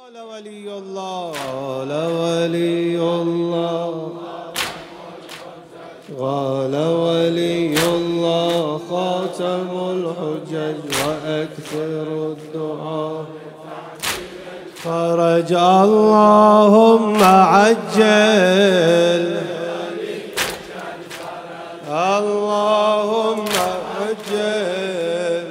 قال ولي الله قال ولي الله قال ولي الله خاتم الحجج وأكثر الدعاء فرج اللهم عجل اللهم عجل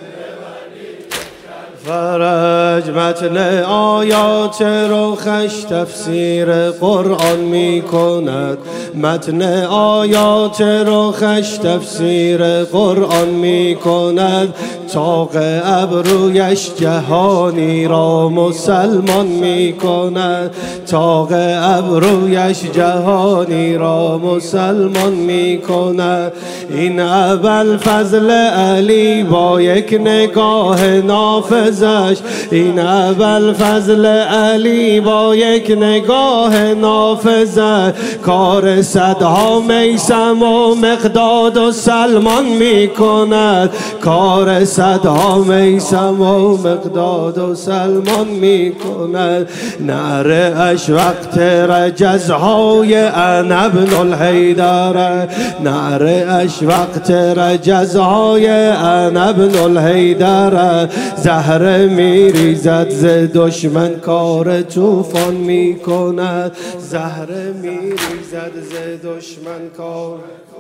فرج متن آیات رخش تفسیر قرآن می کند متن آیات رخش تفسیر قرآن می کند طاق ابرویش جهانی را مسلمان می کند طاق ابرویش جهانی را مسلمان می کند این ابوالفضل علی با یک نگاه نافذش این ابوالفضل علی با یک نگاه نافذش کار صدها میثم و مقداد و سلمان می کند کار صدها میثم و مقداد و سلمان می کند نعره اش وقت رجزهای انا ابن الحیدر نعره اش وقت رجزهای انا ابن الحیدر زهره می ریزد ز دشمن کار طوفان می کند زهره می ریزد ز دشمن کار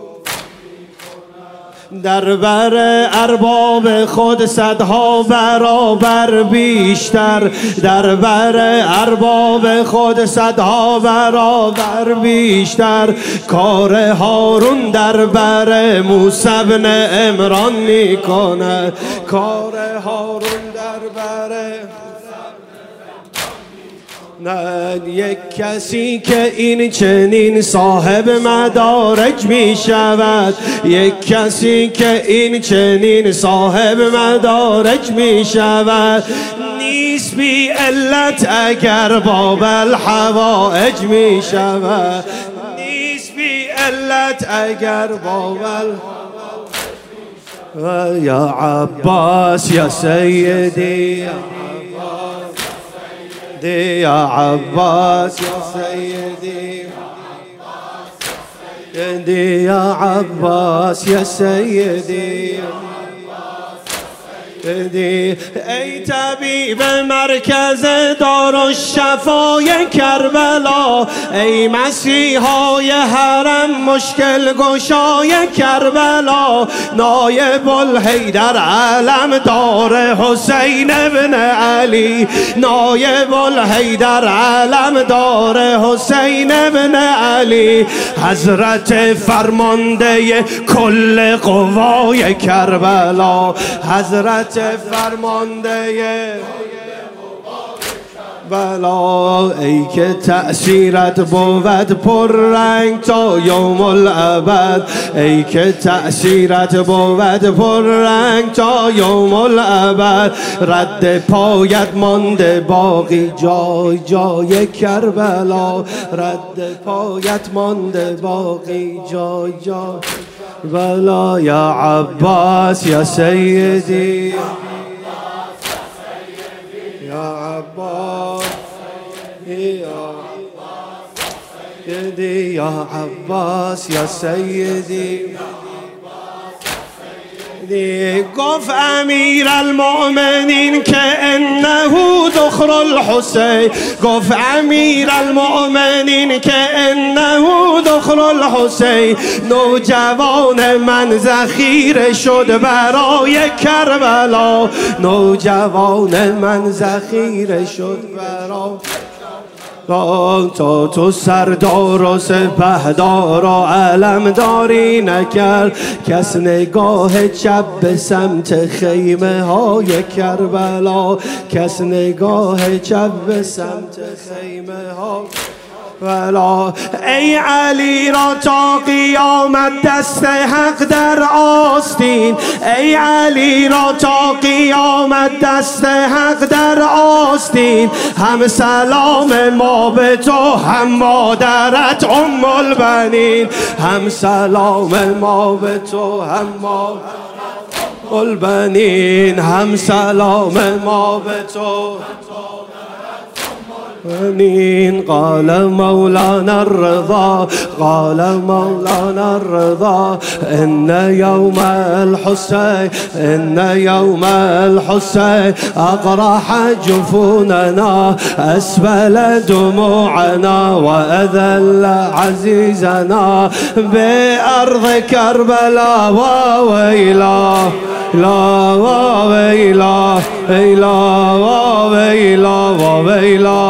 در بر ارباب خود صدها برابر بیشتر در بر ارباب خود صدها برابر بیشتر کار هارون در بر موسی بن عمران می کند کار هارون در بر نه یک کسی که این چنین صاحب مدارج می شود یک کسی که این چنین صاحب مدارج می شود نیست بی علت اگر باب الحوائج می شود نیست بی علت اگر باب الحوائج یا عباس یا سیدی يا عباس يا سيدي يا عباس يا سيدي ای طبیب مرکز دارالشفای کربلا ای مسیحای حرم مشکل گشای کربلا نایب الحیدر علم دار حسین ابن علی نایب الحیدر علم دار حسین ابن علی حضرت فرمانده کل قوای کربلا حضرت فرمانده بلا ای که تأثیرت بود پر رنگ تا یوم الابد ای که تأثیرت بود پر رنگ تا یوم الابد رد پایت مانده باقی جای جای کربلا رد پایت مانده باقی جای جای بلا یا عباس یا سیدی یا عباس یا عباس یا سیدی گفت امیر المؤمنین که انه ذخر الحسین گفت امیر المؤمنین که انه ذخر الحسین نوجوان من ذخیره شد برای کربلا نوجوان من ذخیره شد برای تا تو سردار و سپهدار و علمداری نکرد کس نگاه چپ به سمت خیمه های کربلا کس نگاه چپ به سمت خیمه ها ولا ای علی را تا قیامت دست حق در آستین ای علی را تا قیامت دست حق در آستین هم سلام ما به تو هم مادرت ام البنین هم سلام ما به تو هم مادرت البنین هم سلام ما به تو قال مولانا الرضا قال مولانا الرضا إن يوم الحسين إن يوم الحسين أقرح جفوننا أسبل دموعنا وأذل عزيزنا بأرض كربلاء وويلا لا وويلا إلا وويلا وويلا